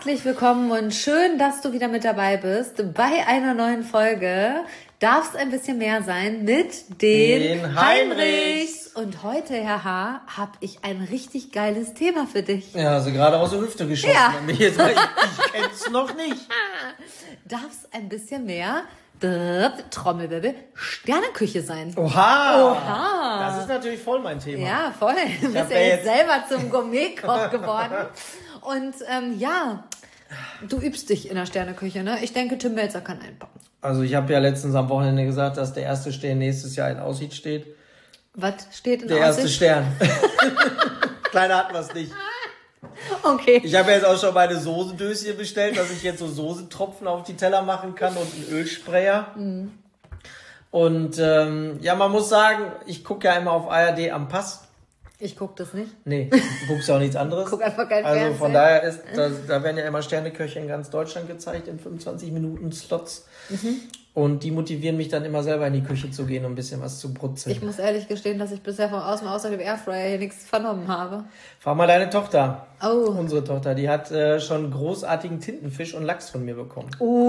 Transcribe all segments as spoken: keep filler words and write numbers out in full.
Herzlich willkommen und schön, dass du wieder mit dabei bist bei einer neuen Folge. Darf es ein bisschen mehr sein mit den, den Heinrichs. Heinrichs. Und heute, Herr H., habe ich ein richtig geiles Thema für dich. Ja, also gerade aus der Hüfte geschossen. Ja. Ich, jetzt, ich, ich kenn's noch nicht. Darf es ein bisschen mehr, Trommelwirbel, Sterneküche sein? Oha. Oha. Das ist natürlich voll mein Thema. Ja, voll. Du bist hab ja ja jetzt jetzt- selber zum Gourmetkoch geworden. Und ähm, ja, du übst dich in der Sterneküche, ne? Ich denke, Tim Melzer kann einpacken. Also ich habe ja letztens am Wochenende gesagt, dass der erste Stern nächstes Jahr in Aussicht steht. Was steht in Der Aussicht? erste Stern. Kleiner hatten wir es nicht. Okay. Ich habe jetzt auch schon meine Soßendöschen bestellt, dass ich jetzt so Soßentropfen auf die Teller machen kann und einen Ölsprayer. Mhm. Und ähm, ja, man muss sagen, ich gucke ja immer auf A R D am Pass. Ich guck das nicht. Nee, du guckst ja auch nichts anderes. Guck einfach kein Also Fernsehen. von daher ist, da, da werden ja immer Sterneköche in ganz Deutschland gezeigt in fünfundzwanzig Minuten Slots. Mhm. Und die motivieren mich dann immer selber in die Küche zu gehen und ein bisschen was zu brutzeln. Ich muss ehrlich gestehen, dass ich bisher von außen außer dem Airfryer hier nichts vernommen habe. Frag mal deine Tochter. Oh. Unsere Tochter, die hat äh, schon großartigen Tintenfisch und Lachs von mir bekommen.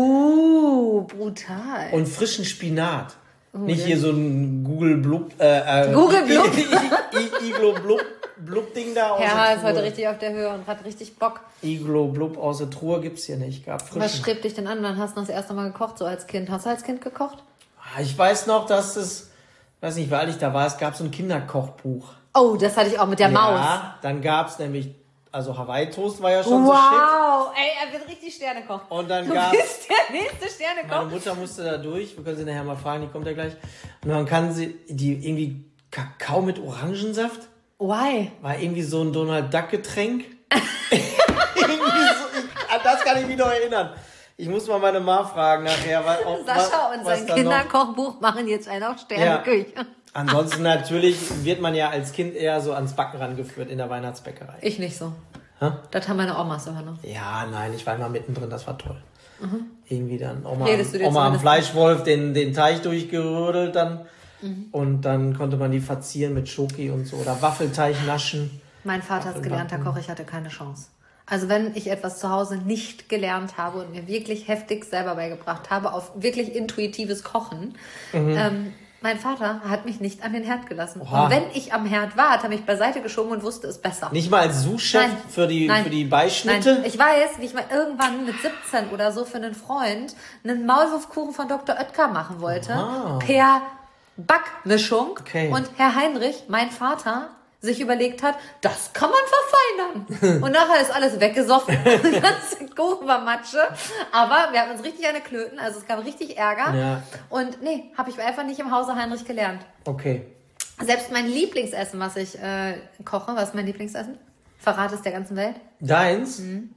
Uh, brutal. Und frischen Spinat. Oh, Nicht ja. hier so ein Google Blub, äh, äh, Google Blub? I- I- I- Iglo Blub, Blub Ding da aus Herr der H. ist Truhe. heute richtig auf der Höhe und hat richtig Bock. Iglo Blub aus der Truhe gibt's hier nicht. Gab frischen. Was strebt dich denn an? Wann hast du das erste Mal gekocht, so als Kind? Hast du als Kind gekocht? Ich weiß noch, dass es, weiß nicht, wie alt ich da war, es gab so ein Kinderkochbuch. Oh, das hatte ich auch mit der Maus. Ja, dann gab's nämlich, also Hawaii-Toast war ja schon so shit. Wow, ey, er wird richtig Sternekoch. Und dann Du gab's, bist der nächste meine Sternekoch. Mutter musste da durch, wir können sie nachher mal fragen, die kommt ja gleich. Und dann kann sie, die irgendwie Kakao mit Orangensaft, Why? war irgendwie so ein Donald Duck Getränk. irgendwie so, ich, an das kann ich mich noch erinnern. Ich muss mal meine Ma fragen nachher, weil auch, Sascha was, und was sein da noch- Kinderkochbuch machen jetzt einen auf Sterneküche. Ansonsten natürlich wird man ja als Kind eher so ans Backen rangeführt in der Weihnachtsbäckerei. Ich nicht so. Hä? Das haben meine Omas immer noch. Ja, nein, ich war immer mittendrin, das war toll. Irgendwie dann Oma, Redest du dir Oma am zumindest- Fleischwolf den, den Teig durchgerödelt dann. Und dann konnte man die verzieren mit Schoki und so. Oder Waffelteig naschen. Mein Vater ist gelernter Koch, ich hatte keine Chance. Also wenn ich etwas zu Hause nicht gelernt habe und mir wirklich heftig selber beigebracht habe, auf wirklich intuitives Kochen, ähm, mein Vater hat mich nicht an den Herd gelassen. Oha. Und wenn ich am Herd war, hat er mich beiseite geschoben und wusste es besser. Nicht mal als Sous-Chef Nein. für die, Nein. für die Beischnitte. Nein, ich weiß, wie ich mal irgendwann mit siebzehn oder so für einen Freund einen Maulwurfkuchen von Doktor Oetker machen wollte. Ah. Per Backmischung. Okay. Und Herr Heinrich, mein Vater, sich überlegt hat, das kann man verfeinern. Und nachher ist alles weggesoffen. Der ganze Kuchen war Matsche. Aber wir haben uns richtig eine Klöten. Also es gab richtig Ärger. Ja. Und nee, habe ich einfach nicht im Hause Heinrich gelernt. Okay. Selbst mein Lieblingsessen, was ich äh, koche, was ist mein Lieblingsessen? Verrat es der ganzen Welt? Deins? Mhm.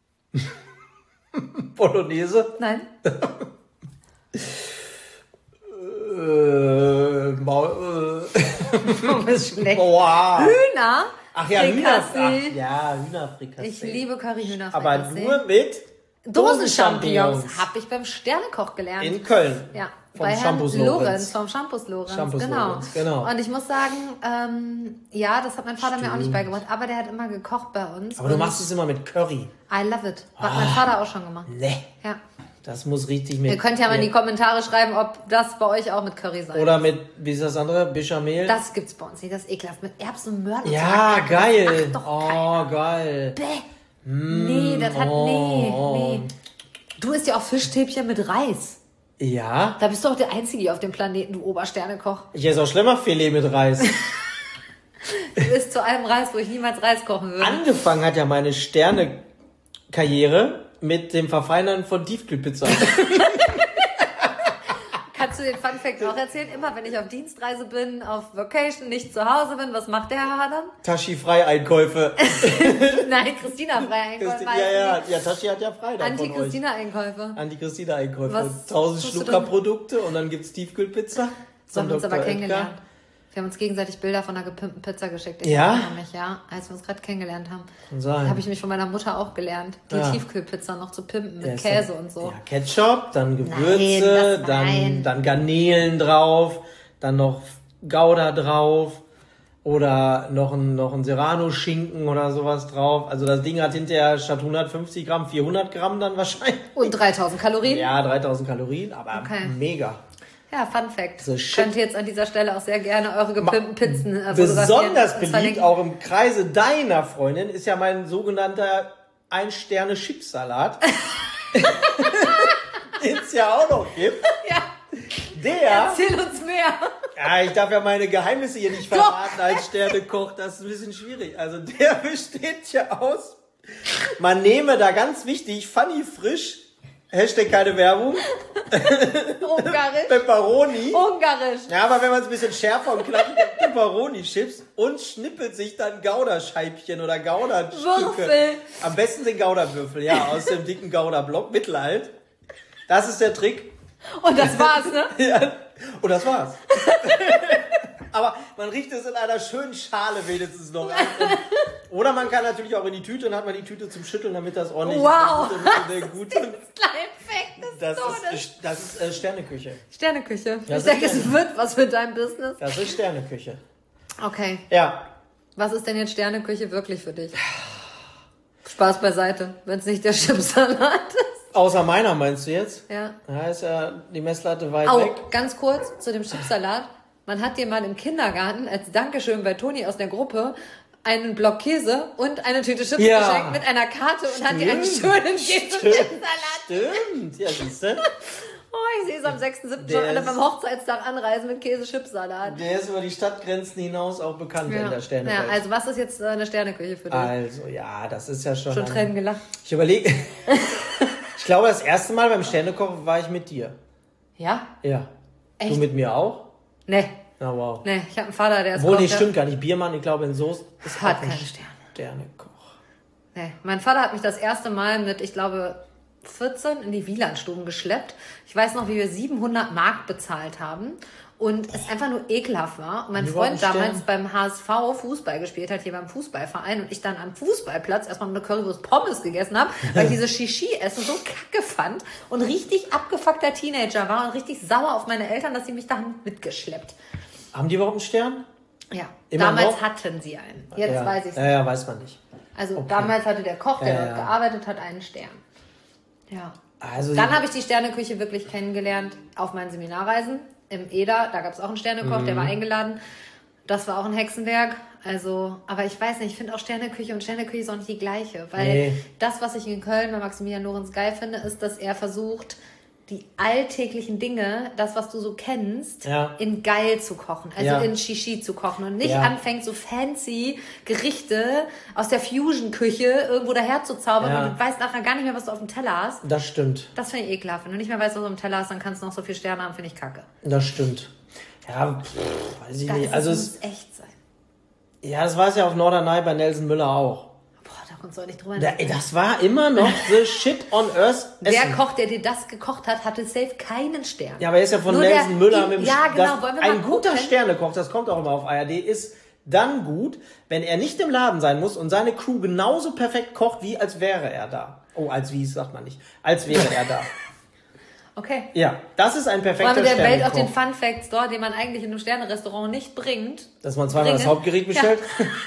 Bolognese? Nein? Äh, Maul, äh. Du bist schlecht. Boah. Hühner? Ach ja, Hühner, ach, Frikassee. ja, Hühnerfrikassee. Ich liebe Curry-Hühnerfrikassee. Aber nur mit Dosenchampignons habe ich beim Sternekoch gelernt. in Köln. Ja, Vom bei Herrn Shampoos Lorenz, Lorenz. vom Shampoos Lorenz, Shampoos genau. Lorenz, genau. Und ich muss sagen, ähm, ja, das hat mein Vater mir auch nicht Stimmt. beigebracht, aber der hat immer gekocht bei uns. Aber du und machst es immer mit Curry. I love it. Hat mein Vater auch schon gemacht. Nee. Ja. Das muss richtig mit... Ihr könnt ja mal in die Kommentare schreiben, ob das bei euch auch mit Curry sein Oder mit, wie ist das andere? Bechamel? Das gibt's bei uns nicht, das ist ekelhaft. Mit Erbsen und Möhren und ja, so. Das geil. macht doch Oh, keiner. geil. Bäh. Nee, das hat, nee, oh. nee. Du isst ja auch Fischstäbchen mit Reis. Ja. Da bist du auch der Einzige hier auf dem Planeten, du Obersternekoch. Ich esse auch Schlemmerfilet mit Reis. Du isst zu allem Reis, wo ich niemals Reis kochen würde. Angefangen hat ja meine Sterne-Karriere mit dem Verfeinern von Tiefkühlpizza. Kannst du den Funfact auch erzählen? Immer wenn ich auf Dienstreise bin, auf Vacation, nicht zu Hause bin, was macht der Herr dann? Tashi-Frei-Einkäufe. Nein, Christina Freieinkäufe. ja, ja, ja, Tashi hat ja frei davon euch. Anti-Christina-Einkäufe. Anti-Christina-Einkäufe. Was Tausend tust du Schluckerprodukte und dann gibt's Tiefkühlpizza. So haben wir uns Von aber Doktor kennengelernt. Oetker. Wir haben uns gegenseitig Bilder von einer gepimpten Pizza geschickt. Ich Ja? erinnere mich, ja, als wir uns gerade kennengelernt haben. Kann sein. Da habe ich mich von meiner Mutter auch gelernt, die Ja. Tiefkühlpizza noch zu pimpen Ja, mit ist Käse dann- und so. Ja, Ketchup, dann Gewürze, Nein, das- dann, nein. dann Garnelen drauf, dann noch Gouda drauf, Oder noch ein, noch ein Serrano-Schinken oder sowas drauf. Also das Ding hat hinterher statt hundertfünfzig Gramm vierhundert Gramm dann wahrscheinlich. Und dreitausend Kalorien? Ja, dreitausend Kalorien, aber okay. mega. Ja, Fun Fact. So Könnt ihr jetzt an dieser Stelle auch sehr gerne eure gepimpten Pizzen äh, besonders beliebt, auch im Kreise deiner Freundin, ist ja mein sogenannter Ein-Sterne-Chipsalat. Den es ja auch noch gibt. Ja. Der... Erzähl uns mehr. Ja, ich darf ja meine Geheimnisse hier nicht verraten als Sternekoch. Das ist ein bisschen schwierig. Also der besteht ja aus... Man nehme da ganz wichtig, Funny frisch... Hashtag keine Werbung. Ungarisch. Pepperoni. Ungarisch. Ja, aber wenn man es ein bisschen schärfer und knackig hat, Pepperoni-Chips und schnippelt sich dann Gouda-Scheibchen oder Gouda-Stücke. Würfel. Am besten sind Gouda-Würfel, ja, aus dem dicken Gouda-Block, mittelalt. Das ist der Trick. Und das war's, ne? Ja, und das war's. Aber man riecht es in einer schönen Schale wenigstens noch an. Oder man kann natürlich auch in die Tüte, dann hat man die Tüte zum Schütteln, damit das ordentlich wow. ist. Damit das gut ist. Das, das ist, das ist äh, Sterneküche. Sterneküche. Das ich denke, Sterne. es wird was mit deinem Business. Das ist Sterneküche. Okay. Ja. Was ist denn jetzt Sterneküche wirklich für dich? Spaß beiseite, wenn es nicht der Chipsalat ist. Außer meiner meinst du jetzt? Ja. Da ist ja die Messlatte weit Oh, weg. ganz kurz zu dem Chipsalat. Man hat dir mal im Kindergarten als Dankeschön bei Toni aus der Gruppe einen Block Käse und eine Tüte Chips ja. geschenkt mit einer Karte und hat dir einen schönen Käse-Chipsalat. Stimmt, ja, siehst du? Oh, ich sehe es am sechsten siebten schon alle beim Hochzeitstag anreisen mit Käse-Chipsalat. Der ist über die Stadtgrenzen hinaus auch bekannt ja. in der Sterneküche. Ja, also was ist jetzt eine Sterneküche für dich? Also, ja, das ist ja schon... Schon Tränen gelacht. Ich überlege... ich glaube, das erste Mal beim Sternekoch war ich mit dir. Ja? Ja. Echt? Du mit mir auch? Nee. Na wow. Nee, ich habe einen Vater, der ist Obwohl, Koch, nee, der stimmt gar nicht. Biermann, ich glaube, in Soest ist hat auch keine ein Sterne. Sternekoch. Nee, mein Vater hat mich das erste Mal mit, ich glaube, vierzehn in die Wielandstuben geschleppt. Ich weiß noch, wie wir siebenhundert Mark bezahlt haben und es einfach nur ekelhaft war. Und mein Die Freund wollten damals Sterne. beim H S V Fußball gespielt hat, hier beim Fußballverein, und ich dann am Fußballplatz erstmal eine Currywurst Pommes gegessen habe, weil ich dieses Shishi-Essen so kacke fand und richtig abgefuckter Teenager war und richtig sauer auf meine Eltern, dass sie mich da mitgeschleppt. Haben die überhaupt einen Stern? Ja, Immer damals noch? hatten sie einen. Jetzt ja. weiß ich es Ja, nicht. ja, weiß man nicht. Also Okay. damals hatte der Koch, der Ja, dort ja. gearbeitet hat, einen Stern. Ja. Also Dann habe ich die Sterneküche wirklich kennengelernt auf meinen Seminarreisen im E D A. Da gab es auch einen Sternekoch, Mhm. der war eingeladen. Das war auch ein Hexenwerk. Also, aber ich weiß nicht, ich finde auch Sterneküche und Sterneküche ist auch nicht die gleiche. Weil Nee. das, was ich in Köln bei Maximilian Lorenz geil finde, ist, dass er versucht, die alltäglichen Dinge, das, was du so kennst, Ja. in geil zu kochen. Also Ja. in Shishi zu kochen. Und nicht Ja. anfängt, so fancy Gerichte aus der Fusion-Küche irgendwo daher zu zaubern Ja. und du weißt nachher gar nicht mehr, was du auf dem Teller hast. Das stimmt. Das finde ich ekelhaft. Wenn du nicht mehr weißt, was du auf dem Teller hast, dann kannst du noch so viele Sterne haben, finde ich kacke. Das stimmt. Ja, pff, weiß ich Da nicht. ist Also es, es, muss echt sein. ja, das war es ja auf Norderney bei Nelson Müller auch. Boah, da kommst du auch nicht drüber Da, nachdenken. das war immer noch the shit on earth Der Essen. Koch, der dir das gekocht hat, hatte safe keinen Stern. Ja, aber er ist ja von Nur Nelson der- Müller die- mit dem Ja, Sch- genau. das, Wollen wir mal ein guter gucken? Sternekoch, das kommt auch immer auf A R D, ist dann gut, wenn er nicht im Laden sein muss und seine Crew genauso perfekt kocht, wie als wäre er da. Oh, als wie, sagt man nicht. Als wäre er da. Okay. Ja, das ist ein perfekter Wollen wir der Welt auch den Sternekoch. Fun Fact Store, den man eigentlich in einem Sternerestaurant nicht bringt. Dass man zweimal das bringen? Hauptgericht bestellt.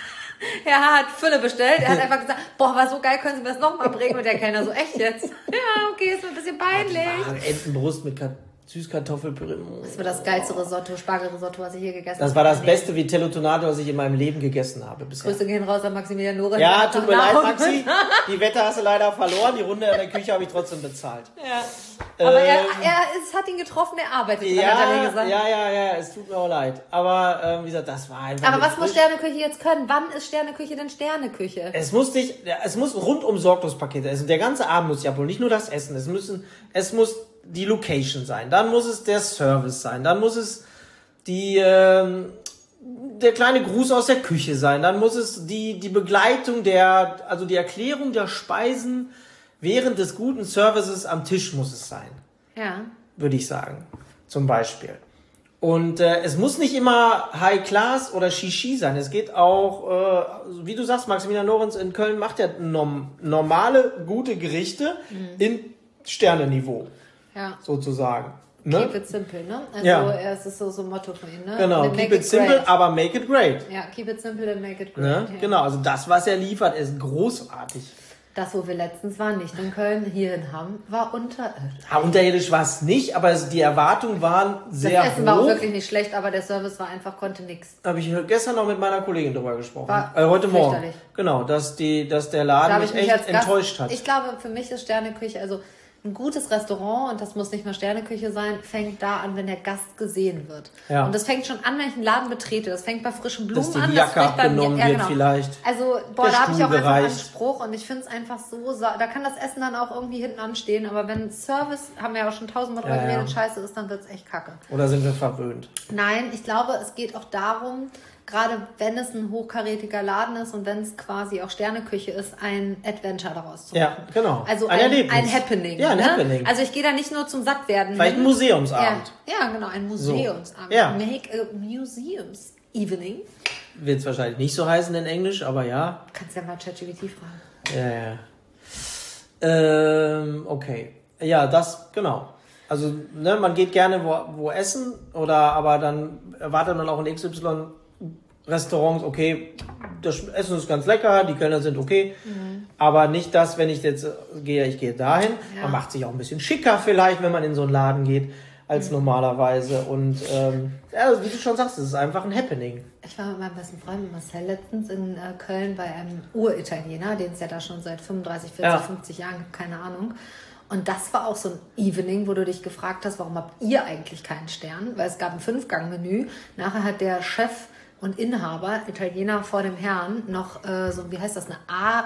Er hat Fülle bestellt. Er hat einfach gesagt, boah, war so geil, können Sie mir das nochmal bringen? Und der Kellner so, echt jetzt? Ja, okay, ist mir ein bisschen peinlich. Ah, Entenbrust mit Kat- Süßkartoffelpüree. Das war das geilste Risotto, Spargelrisotto, was ich je gegessen habe. Das war das beste Vitello Tonato, was ich in meinem Leben gegessen habe bisher. Grüße gehen raus an Maximilian Lorenz. Ja, Der tut mir hat leid, nach- Maxi. Die Wette hast du leider verloren. Die Runde in der Küche habe ich trotzdem bezahlt. Ja. Aber er, Ähm, er es hat ihn getroffen, er arbeitet dran, hat er mir Ja, gesagt. ja, ja, ja, es tut mir auch leid. Aber ähm, wie gesagt, das war einfach. Aber mit was muss frisch- Sterneküche jetzt können? Wann ist Sterneküche denn Sterneküche? Es muss dich, es muss rundum Sorglos-Pakete essen. Der ganze Abend muss ja wohl nicht nur das Essen. Es müssen, es muss die Location sein. Dann muss es der Service sein. Dann muss es die, ähm, der kleine Gruß aus der Küche sein. Dann muss es die, die Begleitung der, also die Erklärung der Speisen während des guten Services am Tisch muss es sein. Ja. Würde ich sagen. Zum Beispiel. Und äh, es muss nicht immer High Class oder Shishi sein. Es geht auch, äh, wie du sagst, Maximilian Lorenz in Köln macht ja norm normale, gute Gerichte Mhm. in Sterneniveau, Ja. sozusagen. Ne? Keep it simple, ne? Also ja. es ist so so ein Motto von ihm, ne? Genau, keep it, it simple, great. aber make it great. Ja, keep it simple and make it great. Ne? Ja. Genau, also das, was er liefert, ist großartig. Das, wo wir letztens waren, nicht in Köln, hier in Hamm, war unterirdisch. Ja, unterirdisch war es nicht, aber die Erwartungen waren sehr hoch. Das Essen war auch wirklich nicht schlecht, aber der Service war einfach, konnte nichts. Habe ich gestern noch mit meiner Kollegin drüber gesprochen. War äh, heute Morgen. fürchterlich. Genau, dass, die, dass der Laden Da mich ich mich echt als Gast, enttäuscht hat. Ich glaube, für mich ist Sterneküche, also ein gutes Restaurant, und das muss nicht nur Sterneküche sein, fängt da an, wenn der Gast gesehen wird. Ja. Und das fängt schon an, wenn ich einen Laden betrete. Das fängt bei frischen Blumen Dass die an. Jacke das fängt bei abgenommen mir, ja, wird genau. vielleicht. Also, boah, Der da habe ich auch Stuhl einfach einen gereicht. Anspruch und ich finde es einfach so, sa- da kann das Essen dann auch irgendwie hinten anstehen, aber wenn Service, haben wir ja auch schon tausendmal drüber Ja, ja. geredet, scheiße ist, dann wird es echt kacke. Oder sind wir verwöhnt? Nein, ich glaube, es geht auch darum, gerade wenn es ein hochkarätiger Laden ist und wenn es quasi auch Sterneküche ist, ein Adventure daraus zu machen. Ja, genau. Also ein, ein, Erlebnis. ein Happening. Ja, ein ne? Happening. Also ich gehe da nicht nur zum Sattwerden Vielleicht hin. ein Museumsabend. Ja, ja, genau, ein Museumsabend. So. Ja. Make a Museums Evening. Wird es wahrscheinlich nicht so heißen in Englisch, aber ja. Kannst ja mal ChatGPT fragen. Ja, ja. Ähm, okay. Ja, das, genau. Also, ne, man geht gerne wo, wo essen, oder aber dann erwartet man auch in X Y Restaurants, okay, das Essen ist ganz lecker, die Kellner sind okay, mhm. aber nicht das, wenn ich jetzt gehe, ich gehe dahin. Ja. Man macht sich auch ein bisschen schicker vielleicht, wenn man in so einen Laden geht, als mhm. normalerweise. Und ähm, ja, wie du schon sagst, es ist einfach ein Happening. Ich war mit meinem besten Freund Marcel letztens in äh, Köln bei einem Uritaliener, den es ja da schon seit fünfunddreißig, vierzig, Ja. fünfzig Jahren gibt, keine Ahnung. Und das war auch so ein Evening, wo du dich gefragt hast, warum habt ihr eigentlich keinen Stern? Weil es gab ein Fünf-Gang-Menü. Nachher hat der Chef und Inhaber, Italiener vor dem Herrn, noch äh, so, wie heißt das, eine A...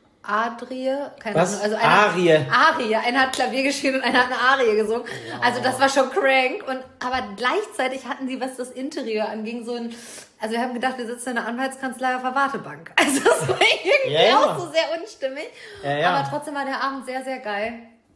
Adrie, keine Was? Ahnung. Also einer, Arie. Arie. Einer hat Klavier gespielt und einer hat eine Arie gesungen. Wow. Also das war schon crank. Und, aber gleichzeitig hatten die, was das Interieur anging, so ein... Also wir haben gedacht, wir sitzen in einer Anwaltskanzlei auf der Wartebank. Also das war irgendwie ja, ja. auch so sehr unstimmig. Ja, ja. Aber trotzdem war der Abend sehr, sehr geil.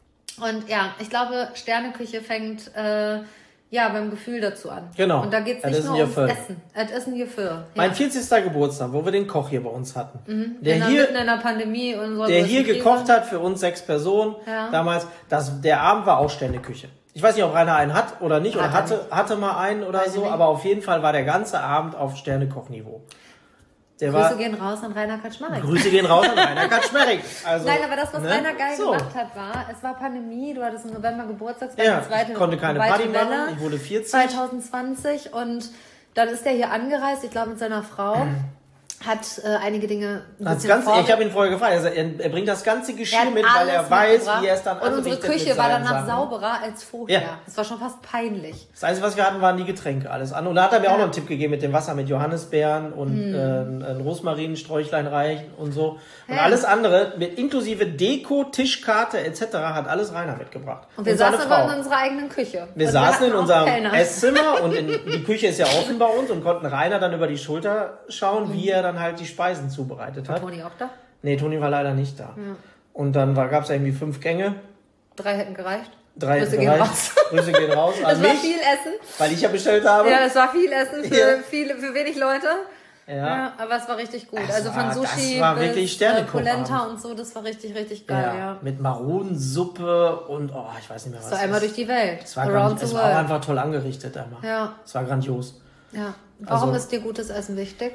Und ja, ich glaube, Sterneküche fängt... Äh, ja, beim Gefühl dazu an. Genau. Und da geht es Das nicht ist nur ein ums Gefühl. Essen. Es ist ein Gefühl. Ja. Mein vierzigsten Geburtstag, wo wir den Koch hier bei uns hatten. Mhm. Der in der, hier, mitten in der Pandemie. Und so der hier gekocht hat für uns sechs Personen. Ja. Damals, das, der Abend war auch Sterneküche. Ich weiß nicht, ob Rainer einen hat oder nicht, Hat oder er hatte, hatte mal einen oder Weiß so, ich nicht. aber auf jeden Fall war der ganze Abend auf Sternekochniveau. Der Grüße war, gehen raus an Rainer Kaczmarek. Grüße gehen raus an Rainer Kaczmarek. Also, Nein, aber das, was ne? Rainer geil so. gemacht hat, war, es war Pandemie, du hattest im November Geburtstag, es war Ja, die zweite ich konnte keine zweite Party Welle, machen, ich wurde vierzig. zwanzig zwanzig und dann ist er hier angereist, ich glaube mit seiner Frau, hat äh, einige Dinge ein Das bisschen ganze, vorge- ich habe ihn vorher gefragt, also er, er bringt das ganze Er Geschirr hat mit, weil er alles weiß, mitgebracht. wie er es dann Und unsere anrichtet Küche mit war seinen danach Sachen. sauberer als vorher. Ja. Es war schon fast peinlich. Das Einzige, was wir hatten, waren die Getränke, alles andere. Und da hat er mir Ja. auch noch einen Tipp gegeben mit dem Wasser mit Johannisbeeren und Hm. äh, ein Rosmarinsträuchlein reichen und so. Und Ja. alles andere, mit inklusive Deko, Tischkarte et cetera, hat alles Rainer mitgebracht. Und wir seine saßen Frau. aber in unserer eigenen Küche. Wir Und saßen hatten in auch unserem Kellner. Esszimmer und in, die Küche ist ja offen bei uns und konnten Rainer dann über die Schulter schauen, wie er dann halt die Speisen zubereitet hat. Toni auch da? Nee, Toni war leider nicht da. Und dann gab es irgendwie fünf Gänge. Drei hätten gereicht. Drei Grüße gehen gereicht. raus. Grüße gehen raus Das an war mich, viel Essen. weil ich ja bestellt habe. Ja, es war viel Essen für, Ja. viele, für wenig Leute. Ja. Ja, aber es war richtig gut. Es also von war- Sushi das war bis wirklich äh, Sternekochabend. Polenta und so, das war richtig, richtig geil, ja. Ja, mit Maronensuppe und oh, ich weiß nicht mehr was. So einmal durch die Welt. Es war, Around grand, the es war auch world. einfach toll angerichtet einmal. Ja, Es war grandios. ja. Warum Also- ist dir gutes Essen wichtig?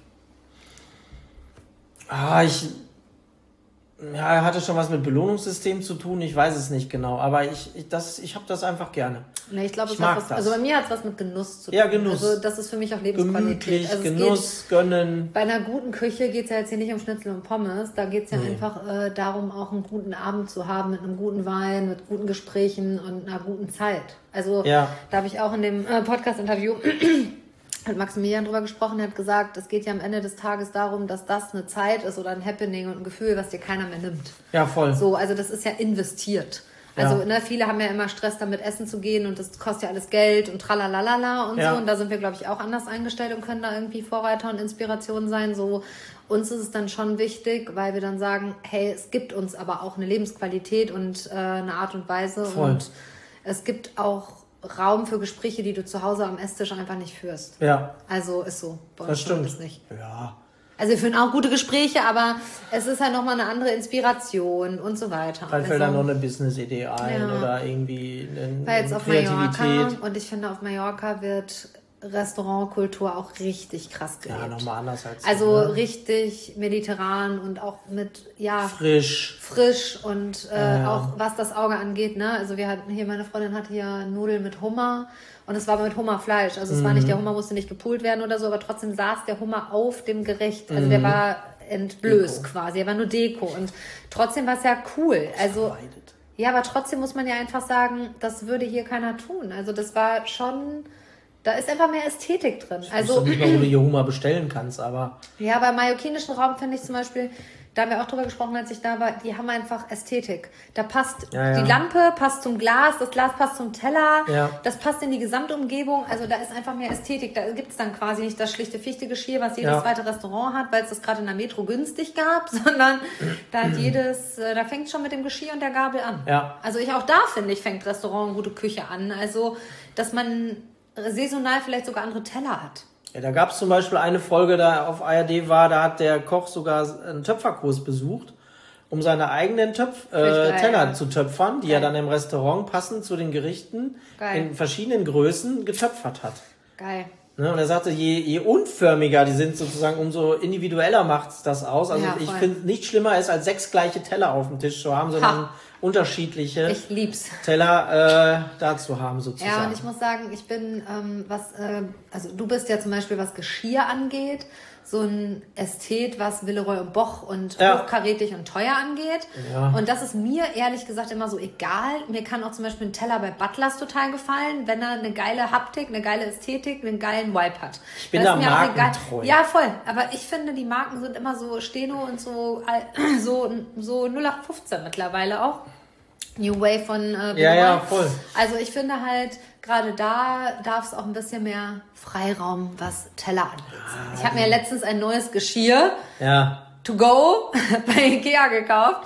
Ah, ich. Ja, er hatte schon was mit Belohnungssystem zu tun, ich weiß es nicht genau, aber ich, ich, das, ich habe das einfach gerne. Nee, ich glaube, Ich es hat mag was, das. also bei mir hat es was mit Genuss zu tun. Ja, Genuss. Also das ist für mich auch Lebensqualität. Gemütlich, Also es Genuss, gönnen. Geht, bei einer guten Küche geht es ja jetzt hier nicht um Schnitzel und Pommes, da geht es ja Nee. einfach äh, darum, auch einen guten Abend zu haben mit einem guten Wein, mit guten Gesprächen und einer guten Zeit. Also Ja. da habe ich auch in dem äh, Podcast-Interview hat Maximilian drüber gesprochen, er hat gesagt, es geht ja am Ende des Tages darum, dass das eine Zeit ist oder ein Happening und ein Gefühl, was dir keiner mehr nimmt. Ja, voll. So, also das ist ja investiert. Also Ja. ne, viele haben ja immer Stress damit essen zu gehen und das kostet ja alles Geld und tralalala und Ja. so. Und da sind wir, glaube ich, auch anders eingestellt und können da irgendwie Vorreiter und Inspiration sein. So, uns ist es dann schon wichtig, weil wir dann sagen, hey, es gibt uns aber auch eine Lebensqualität und äh, eine Art und Weise. Voll. Und es gibt auch Raum für Gespräche, die du zu Hause am Esstisch einfach nicht führst. Ja, Also ist so. Bei uns das stimmt. ist nicht. Ja. Also wir führen auch gute Gespräche, aber es ist halt nochmal eine andere Inspiration und so weiter. Dann fällt also, dann noch eine Business-Idee ein ja. oder irgendwie eine, War jetzt eine auf Kreativität. Mallorca und ich finde, auf Mallorca wird Restaurantkultur auch richtig krass gelebt. Ja, nochmal anders als Also ne? richtig mediterran und auch mit, ja... Frisch. Frisch und äh, ja. auch was das Auge angeht, ne? Also wir hatten hier, meine Freundin hatte hier Nudeln mit Hummer und es war aber mit Hummerfleisch. Also es mhm. war nicht, der Hummer musste nicht gepult werden oder so, aber trotzdem saß der Hummer auf dem Gericht. Also mhm. der war entblößt Deko. quasi, er war nur Deko und trotzdem war es ja cool. Also ja, aber trotzdem muss man ja einfach sagen, das würde hier keiner tun. Also das war schon... Da ist einfach mehr Ästhetik drin. Ich also nicht mal, wo du hier Hummer bestellen kannst, aber... Ja, beim mallorquinischen Raum finde ich zum Beispiel, da haben wir auch drüber gesprochen, als ich da war, die haben einfach Ästhetik. Da passt ja, ja. die Lampe, passt zum Glas, das Glas passt zum Teller, ja. das passt in die Gesamtumgebung. Also da ist einfach mehr Ästhetik. Da gibt es dann quasi nicht das schlichte Fichte-Geschirr, was jedes ja. zweite Restaurant hat, weil es das gerade in der Metro günstig gab, sondern da hat jedes, da fängt schon mit dem Geschirr und der Gabel an. Ja. Also ich auch da finde ich, fängt Restaurant und gute Küche an. Also, dass man saisonal vielleicht sogar andere Teller hat. Ja, da gab es zum Beispiel eine Folge, da auf A R D war, da hat der Koch sogar einen Töpferkurs besucht, um seine eigenen Töpf äh, Teller zu töpfern, die geil. er dann im Restaurant passend zu den Gerichten geil. in verschiedenen Größen getöpfert hat. Geil. Ne, und er sagte, je, je unförmiger die sind sozusagen, umso individueller macht es das aus. Also ja, ich finde, nichts schlimmer ist, als sechs gleiche Teller auf dem Tisch zu haben, sondern ha. unterschiedliche ich lieb's. Teller äh, da zu haben sozusagen. Ja, und ich muss sagen, ich bin, ähm, was, äh, also du bist ja zum Beispiel, was Geschirr angeht, so ein Ästhet, was Villeroy und Boch und ja. hochkarätig und teuer angeht. Ja. Und das ist mir ehrlich gesagt immer so egal. Mir kann auch zum Beispiel ein Teller bei Butlers total gefallen, wenn er eine geile Haptik, eine geile Ästhetik, einen geilen Vibe hat. Ich bin da markentreu. Ja, voll. Aber ich finde, die Marken sind immer so Steno und so, so, so null acht fünfzehn mittlerweile auch. New Wave von äh, Villeroy. Ja, ja, voll. Also ich finde halt, gerade da darf es auch ein bisschen mehr Freiraum, was Teller angeht. Ah, ich habe mir letztens ein neues Geschirr ja. to go bei Ikea gekauft.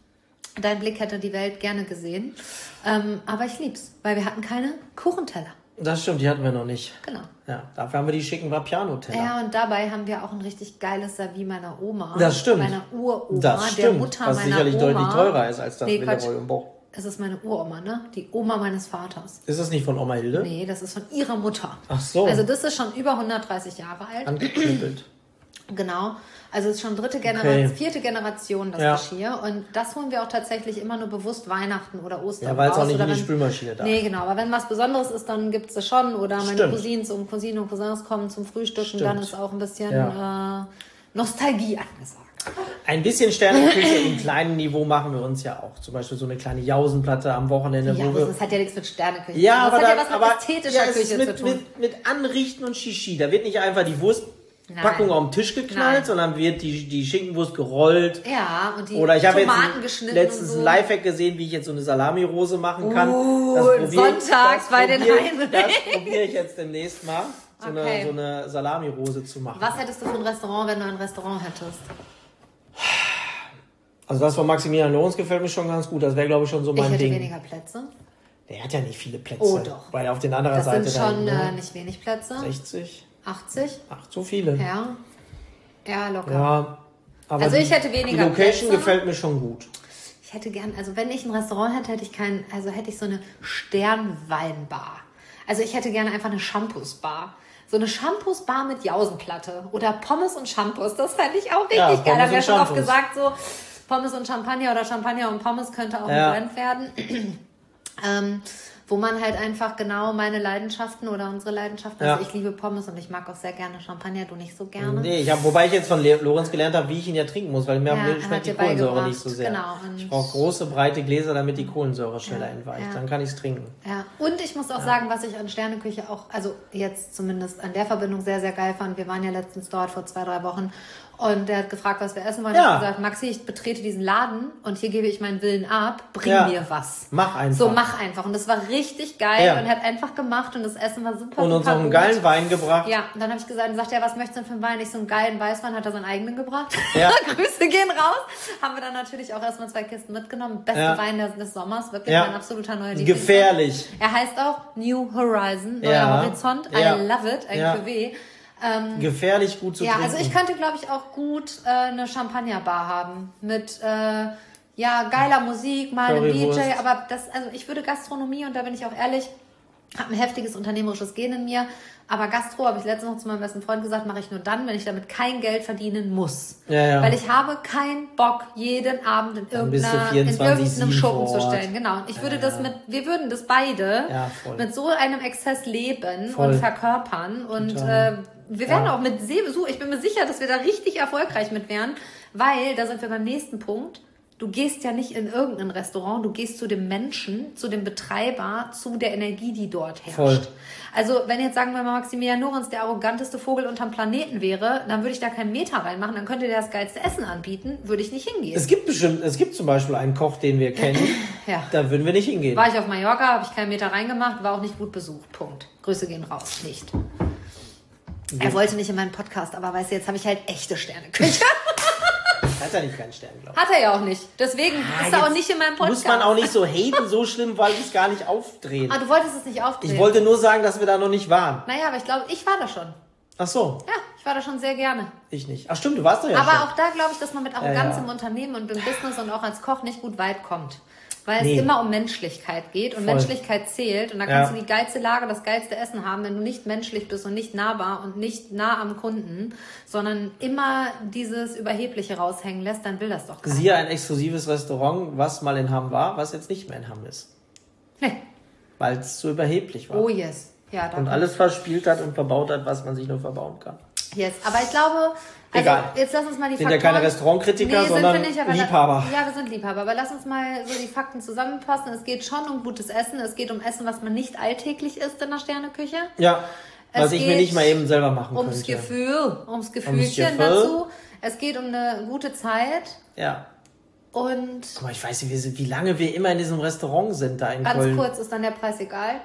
Dein Blick hätte die Welt gerne gesehen. Ähm, aber ich lieb's, weil wir hatten keine Kuchenteller. Das stimmt, die hatten wir noch nicht. Genau. Ja, dafür haben wir die schicken Vapiano-Teller. Ja, und dabei haben wir auch ein richtig geiles Servis meiner Oma. Das stimmt. Meiner Uroma, das stimmt. der Mutter was meiner sicherlich Oma. deutlich teurer ist als das nee, Villeroy und Boch. Es ist meine Uroma, ne? Die Oma meines Vaters. Ist das nicht von Oma Hilde? Nee, das ist von ihrer Mutter. Ach so. Also das ist schon über hundertdreißig Jahre alt. Angeknüppelt. Genau. Also es ist schon dritte Generation, okay. vierte Generation das ja. Geschirr. Und das holen wir auch tatsächlich immer nur bewusst Weihnachten oder Ostern. Ja, weil es auch nicht oder in die wenn, Spülmaschine da. Nee, genau. Aber wenn was Besonderes ist, dann gibt es es schon. Oder meine Stimmt. Cousins und Cousinen und Cousins kommen zum Frühstück. Stimmt. Und dann ist auch ein bisschen ja. äh, Nostalgie angesagt. Ein bisschen Sterneküche im kleinen Niveau machen wir uns ja auch. Zum Beispiel so eine kleine Jausenplatte am Wochenende. Ja, wo wir das hat ja nichts mit Sterneküche. Ja, das aber hat da, ja was mit aber, ästhetischer ja, Küche mit, zu tun. Mit, mit Anrichten und Shishi. Da wird nicht einfach die Wurstpackung Nein. auf den Tisch geknallt, Nein. sondern wird die, die Schinkenwurst gerollt. Ja, und die Oder ich habe Tomaten jetzt geschnitten letztens und so. ein Lifehack gesehen, wie ich jetzt so eine Salami-Rose machen kann. Uh, das sonntags ich, bei den Heimwegen. Das probiere ich jetzt demnächst mal, so okay. eine, so eine Salami-Rose zu machen. Was hättest du für ein Restaurant, wenn du ein Restaurant hättest? Also das von Maximilian Lorenz gefällt mir schon ganz gut. Das wäre, glaube ich, schon so mein ich hätte Ding. weniger Plätze. Der hat ja nicht viele Plätze. Oh doch. Weil auf den anderen das Seite sind schon dann, äh, nicht wenig Plätze. sechzig. achtzig. Ach, so viele. Ja. Ja, locker. Ja, aber also ich die, hätte weniger die Location Plätze. gefällt mir schon gut. Ich hätte gern, also wenn ich ein Restaurant hätte, hätte ich kein, also hätte ich so eine Sternweinbar. Also ich hätte gerne einfach eine Shampoos-Bar. So eine Shampoos-Bar mit Jausenplatte. Oder Pommes und Shampoos. Das fände ich auch richtig ja, geil. Da haben wir schon oft Shampoos. gesagt, so Pommes und Champagner oder Champagner und Pommes könnte auch ja. ein Blend werden. ähm, wo man halt einfach genau meine Leidenschaften oder unsere Leidenschaften, also ja. ich liebe Pommes und ich mag auch sehr gerne Champagner, du nicht so gerne. Nee, ich hab, wobei ich jetzt von Lorenz gelernt habe, wie ich ihn ja trinken muss, weil mir ja, schmeckt die Kohlensäure nicht so sehr. Genau, ich brauche große, breite Gläser, damit die Kohlensäure schneller ja, entweicht. Ja. Dann kann ich es trinken. Ja, und ich muss auch ja. sagen, was ich an Sterneküche auch, also jetzt zumindest an der Verbindung sehr, sehr geil fand. Wir waren ja letztens dort vor zwei, drei Wochen und der hat gefragt, was wir essen wollen. Ja. Ich habe gesagt, Maxi, ich betrete diesen Laden und hier gebe ich meinen Willen ab. Bring ja. mir was. Mach einfach. So, mach einfach. Und das war richtig geil ja. und er hat einfach gemacht und das Essen war super, und super uns noch einen gut. geilen Wein gebracht. Ja, und dann habe ich gesagt, dann sagt er, was möchtest du denn für einen Wein? Ich so einen geilen Weißwein, hat er seinen eigenen gebracht. Ja. Grüße gehen raus. Haben wir dann natürlich auch erstmal zwei Kisten mitgenommen. Beste ja. Wein des, des Sommers, wirklich ja. mein absoluter neuer Lieblings. Gefährlich. Er heißt auch New Horizon, neuer ja. Horizont. I ja. love it, ein ja. Cuvée. Ähm, Gefährlich gut zu ja, trinken. also ich könnte, glaube ich, auch gut äh, eine Champagnerbar haben mit äh, ja geiler Musik, mal einem D J, aber das, also ich würde Gastronomie, und da bin ich auch ehrlich, habe ein heftiges unternehmerisches Gen in mir, aber Gastro, habe ich letztens noch zu meinem besten Freund gesagt, mache ich nur dann, wenn ich damit kein Geld verdienen muss. Ja, ja. Weil ich habe keinen Bock, jeden Abend in, irgendeiner, in irgendeinem Schuppen zu stellen. Genau. Und ich würde ja, das mit, wir würden das beide ja, mit so einem Exzess leben voll. Und verkörpern. Und äh, wir werden ja. auch mit Seebesuch, ich bin mir sicher, dass wir da richtig erfolgreich mit wären, weil, da sind wir beim nächsten Punkt, du gehst ja nicht in irgendein Restaurant, du gehst zu dem Menschen, zu dem Betreiber, zu der Energie, die dort herrscht. Voll. Also wenn jetzt, sagen wir mal, Maximilian Lorenz der arroganteste Vogel unterm Planeten wäre, dann würde ich da keinen Meter reinmachen, dann könnte der das geilste Essen anbieten, würde ich nicht hingehen. Es gibt bestimmt, es gibt zum Beispiel einen Koch, den wir kennen, ja. Da würden wir nicht hingehen. War ich auf Mallorca, habe ich keinen Meter reingemacht, war auch nicht gut besucht, Punkt. Grüße gehen raus, nicht. Ja. Er wollte nicht in meinen Podcast, aber weißt du, jetzt habe ich halt echte Sterneküche. Hat er nicht keinen Stern, glaube ich. Hat er ja auch nicht. Deswegen ah, ist er auch nicht in meinem Podcast. Muss man auch nicht so haten, so schlimm, weil ich es gar nicht aufdrehen. Ah, du wolltest es nicht aufdrehen. Ich wollte nur sagen, dass wir da noch nicht waren. Naja, aber ich glaube, ich war da schon. Ach so. Ja, ich war da schon sehr gerne. Ich nicht. Ach stimmt, du warst da ja aber schon. Aber auch da glaube ich, dass man mit Arroganz ja, ja. im Unternehmen und im Business und auch als Koch nicht gut weit kommt. Weil nee. es immer um Menschlichkeit geht und Voll. Menschlichkeit zählt. Und da kannst ja. du die geilste Lage, das geilste Essen haben, wenn du nicht menschlich bist und nicht nahbar und nicht nah am Kunden, sondern immer dieses Überhebliche raushängen lässt, dann will das doch keiner. Siehe ein exklusives Restaurant, was mal in Hamm war, was jetzt nicht mehr in Hamm ist. Nee. Weil es zu überheblich war. Oh yes. Ja, und alles verspielt hat und verbaut hat, was man sich nur verbauen kann. Yes, aber ich glaube, also Egal. Jetzt lass uns mal die sind Faktoren... Sind ja keine Restaurantkritiker, nee, sondern nicht, Liebhaber. Ja, wir sind Liebhaber, aber lass uns mal so die Fakten zusammenfassen. Es geht schon um gutes Essen, es geht um Essen, was man nicht alltäglich isst in der Sterneküche. Ja, es was ich mir nicht mal eben selber machen ums könnte. Gefühl, ums Gefühlchen ums dazu. Es geht um eine gute Zeit. Ja. Und... Guck mal, ich weiß nicht, wie, wie lange wir immer in diesem Restaurant sind da in ganz Köln. Ganz kurz, ist dann der Preis egal?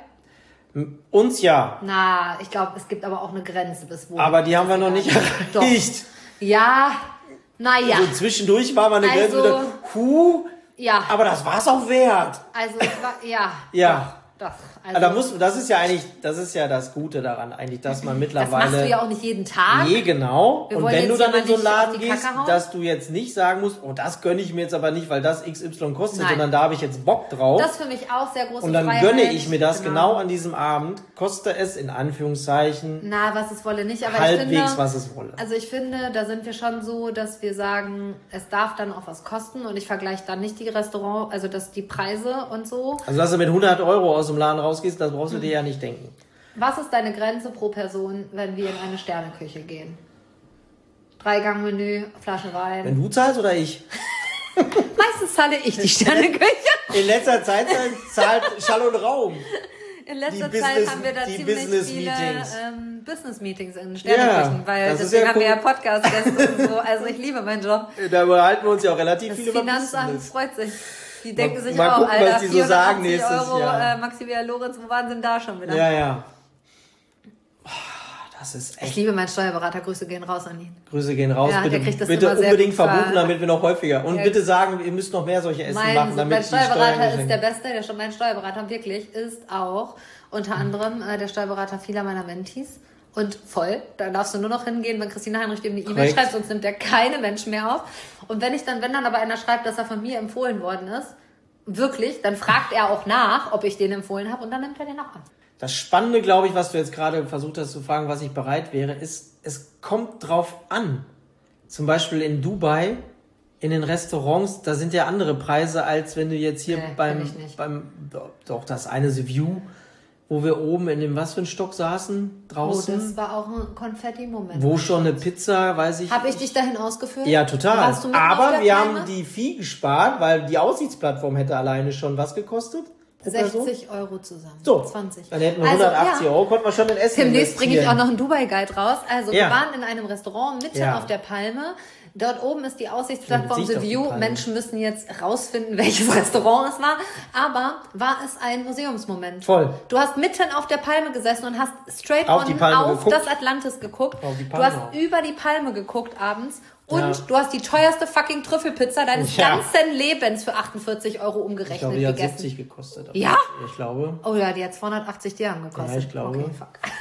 Uns ja. Na, ich glaube, es gibt aber auch eine Grenze bis wo. Aber die haben wir noch nicht erreicht. Doch. Ja, naja. Also zwischendurch war mal eine Grenze also, wieder, huh, ja. aber das war's auch wert. Also, es war, ja. Ja. Doch, also, da muss, das ist ja eigentlich, das ist ja das Gute daran, eigentlich, dass man mittlerweile... Das machst du ja auch nicht jeden Tag. Nee, genau. Wir und wenn du dann in so einen Laden gehst, hauen? dass du jetzt nicht sagen musst, oh, das gönne ich mir jetzt aber nicht, weil das X Y kostet, Nein. sondern da habe ich jetzt Bock drauf. Das ist für mich auch sehr große Und dann Freiheit. gönne ich mir das genau. genau an diesem Abend, koste es in Anführungszeichen... Na, was es wolle nicht, aber halbwegs, ich finde... was es wolle. Also ich finde, da sind wir schon so, dass wir sagen, es darf dann auch was kosten und ich vergleiche dann nicht die Restaurant, also dass die Preise und so. Also dass du mit hundert Euro aus dem Laden rausgehst, das brauchst du dir ja nicht denken. Was ist deine Grenze pro Person, wenn wir in eine Sterneküche gehen? Drei-Gang-Menü, Flasche Wein. Wenn du zahlst oder ich? Meistens zahle ich die Sterneküche. In letzter Zeit zahlt Schall und Raum. In letzter die Zeit Business, haben wir da ziemlich Business viele Meetings. Ähm, Business-Meetings in Sterneküchen, ja, weil deswegen ja haben cool. wir ja Podcast-Gäste und so. Also ich liebe meinen Job. Da unterhalten wir uns ja auch relativ das viel über Business. Das Finanzamt freut sich. Die denken mal, sich mal auch, gucken, Alter, was die so sagen nächstes Euro, Jahr. Äh, Maximilian Lorenz, wo waren sie denn da schon wieder? Ja, ja. Das ist echt. Ich liebe meinen Steuerberater, Grüße gehen raus an ihn. Grüße gehen raus, ja, bitte, bitte unbedingt verbuchen, damit wir noch häufiger. Und ja. bitte sagen, ihr müsst noch mehr solche Essen mein, machen, damit mein Steuerberater ist der Beste, der, mein Steuerberater wirklich ist auch unter anderem äh, der Steuerberater vieler meiner Mentees. Und voll, da darfst du nur noch hingehen, wenn Christina Heinrich dir eine E-Mail schreibt, sonst nimmt er keine Menschen mehr auf. Und wenn ich dann, wenn dann aber einer schreibt, dass er von mir empfohlen worden ist, wirklich, dann fragt er auch nach, ob ich den empfohlen habe und dann nimmt er den auch an. Das Spannende, glaube ich, was du jetzt gerade versucht hast zu fragen, was ich bereit wäre, ist, es kommt drauf an. Zum Beispiel in Dubai, in den Restaurants, da sind ja andere Preise, als wenn du jetzt hier nee, beim, beim, doch, das eine The View, wo wir oben in dem, was für ein Stock saßen, draußen. Oh, das war auch ein Konfetti-Moment. Wo schon eine Pizza, weiß ich. Habe ich dich dahin ausgeführt? Ja, total. Warst du mit Aber wir haben die Vieh gespart, weil die Aussichtsplattform hätte alleine schon was gekostet? sechzig Euro zusammen. So, zwanzig. Dann hätten wir hundertachtzig also, ja. Euro, konnten wir schon in Essen Demnächst bringe ich auch noch einen Dubai-Guide raus. Also ja. wir waren in einem Restaurant mitten ja. auf der Palme. Dort oben ist die Aussichtsplattform The View. Menschen müssen jetzt rausfinden, welches Restaurant es war. Aber war es ein Museumsmoment. Voll. Du hast mitten auf der Palme gesessen und hast straight auf, on auf geguckt. das Atlantis geguckt. Auf die du hast auch. über die Palme geguckt abends. Und ja. du hast die teuerste fucking Trüffelpizza deines ja. ganzen Lebens für achtundvierzig Euro umgerechnet gegessen. Ich glaube, die gegessen. hat siebzig gekostet. Ja? Ich glaube. Oh ja, die hat zweihundertachtzig Dirham gekostet. Ja, ich glaube. Okay, fuck.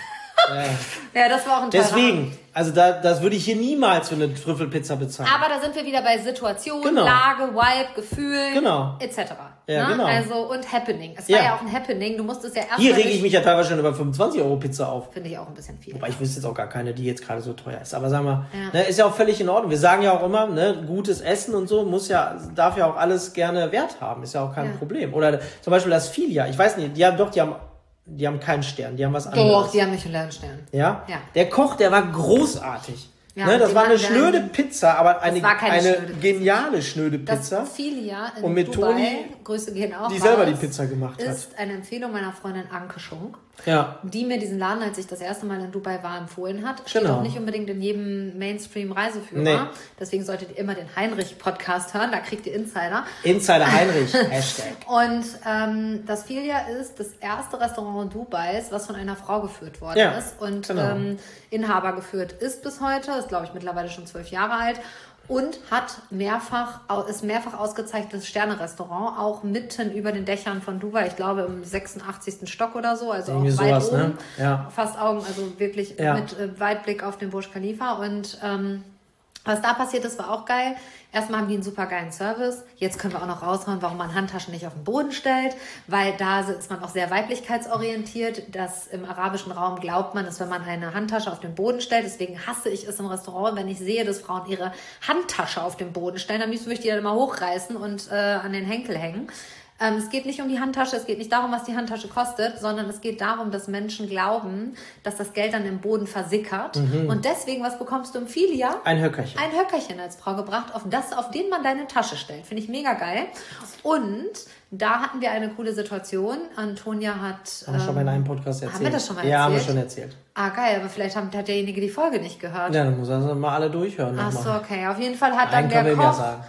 Ja, ja das war auch ein teurer Deswegen, also da, das würde ich hier niemals für eine Trüffelpizza bezahlen. Aber da sind wir wieder bei Situation, genau. Lage, Vibe, Gefühl, genau. et cetera. Ja, ne? genau. Also und Happening. Es war ja. ja auch ein Happening. Du musstest ja erst Hier rege ich mich ja teilweise schon über fünfundzwanzig Euro Pizza auf. Finde ich auch ein bisschen viel. Wobei ich wüsste jetzt auch gar keine, die jetzt gerade so teuer ist. Aber sagen wir, ja. ne, ist ja auch völlig in Ordnung. Wir sagen ja auch immer, ne, gutes Essen und so muss ja, darf ja auch alles gerne Wert haben. Ist ja auch kein ja. Problem. Oder zum Beispiel das Filia. Ich weiß nicht, die haben doch, die haben, die haben keinen Stern, die haben was anderes. Doch, die haben nicht einen Lernstern. Ja? Ja. Der Koch, der war großartig. Ja, ne, das war eine schnöde einen, Pizza, aber eine, eine schnöde geniale schnöde Pizza. Das Filia in und mit Dubai, Toni, Grüße gehen auch die selber raus, die Pizza gemacht hat. Ist eine Empfehlung meiner Freundin Anke Schunk, ja. die mir diesen Laden, als ich das erste Mal in Dubai war, empfohlen hat. Steht genau. auch nicht unbedingt in jedem Mainstream-Reiseführer. Nee. Deswegen solltet ihr immer den Heinrich-Podcast hören, da kriegt ihr Insider. Insider Heinrich, Hashtag. Und ähm, das Filia ist das erste Restaurant Dubais, was von einer Frau geführt worden ja, ist und genau. ähm, Inhaber geführt ist bis heute, ist glaube ich mittlerweile schon zwölf Jahre alt und hat mehrfach, ist mehrfach ausgezeichnetes Sterne-Restaurant, auch mitten über den Dächern von Dubai, ich glaube im sechsundachtzigsten Stock oder so, also irgendwie auch weit sowas, oben, ne? Ja. fast Augen, also wirklich ja. mit äh, Weitblick auf den Burj Khalifa und ähm, was da passiert ist, war auch geil. Erstmal haben die einen super geilen Service. Jetzt können wir auch noch raushauen, warum man Handtaschen nicht auf den Boden stellt, weil da ist man auch sehr weiblichkeitsorientiert. Das im arabischen Raum glaubt man, dass wenn man eine Handtasche auf den Boden stellt, deswegen hasse ich es im Restaurant, wenn ich sehe, dass Frauen ihre Handtasche auf den Boden stellen, dann müssen wir die dann immer hochreißen und äh, an den Henkel hängen. Ähm, es geht nicht um die Handtasche, es geht nicht darum, was die Handtasche kostet, sondern es geht darum, dass Menschen glauben, dass das Geld dann im Boden versickert. Mhm. Und deswegen, was bekommst du im Filia? Ein Höckerchen. Ein Höckerchen als Frau gebracht, auf das, auf den man deine Tasche stellt. Finde ich mega geil. Und da hatten wir eine coole Situation. Antonia hat... Haben wir ähm, schon mal in einem Podcast erzählt. Haben wir das schon mal erzählt? Ja, haben wir schon erzählt. Ah, geil, aber vielleicht hat, hat derjenige die Folge nicht gehört. Ja, dann muss er das mal alle durchhören. Ach so, okay. Auf jeden Fall hat Nein, dann der Koch... sagen.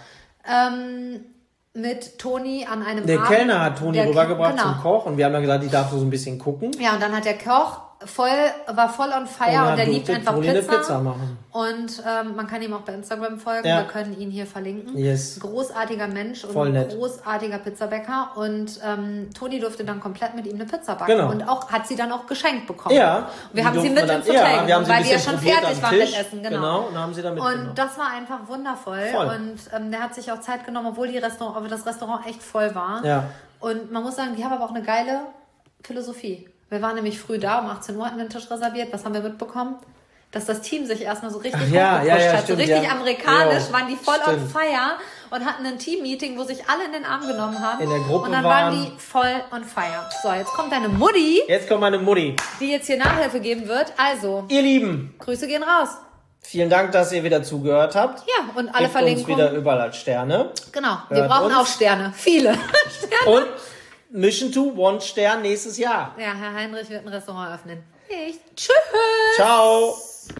Ähm, mit Toni an einem Der Abend, Kellner hat Toni rübergebracht genau. zum Koch und wir haben dann gesagt, ich darf so ein bisschen gucken. Ja, und dann hat der Koch voll, war voll on fire und, und der liebt einfach Toni Pizza. Eine Pizza machen. Und ähm, man kann ihm auch bei Instagram folgen, ja. wir können ihn hier verlinken. Yes. Großartiger Mensch und voll nett. großartiger Pizzabäcker. Und ähm, Toni durfte dann komplett mit ihm eine Pizza backen. Genau. Und auch hat sie dann auch geschenkt bekommen. Ja. Wir haben sie mit dann, ins Hotel ja, wir haben sie weil die ja schon fertig waren Tisch. mit Essen. Genau. genau. Und haben sie dann mitgenommen. Und das war einfach wundervoll. Voll. Und ähm, der hat sich auch Zeit genommen, obwohl die Restaurant, obwohl das Restaurant echt voll war. Ja. Und man muss sagen, die haben aber auch eine geile Philosophie. Wir waren nämlich früh da, um achtzehn Uhr hatten wir den Tisch reserviert. Was haben wir mitbekommen? Dass das Team sich erstmal so richtig ja, hochgepusht ja, ja, hat. stimmt, so richtig ja. amerikanisch, jo, waren die voll stimmt. on fire und hatten ein Team-Meeting, wo sich alle in den Arm genommen haben. In der Gruppe und dann waren, waren die voll on fire. So, jetzt kommt deine Mutti. Jetzt kommt meine Mutti. Die jetzt hier Nachhilfe geben wird. Also, ihr Lieben. Grüße gehen raus. Vielen Dank, dass ihr wieder zugehört habt. Ja, und alle Gebt Verlinkungen. uns wieder überall als Sterne. Genau, wir Hört brauchen uns. auch Sterne. Viele Sterne. Und Mission to One Stern nächstes Jahr. Ja, Herr Heinrich wird ein Restaurant öffnen. Ich. Tschüss. Ciao.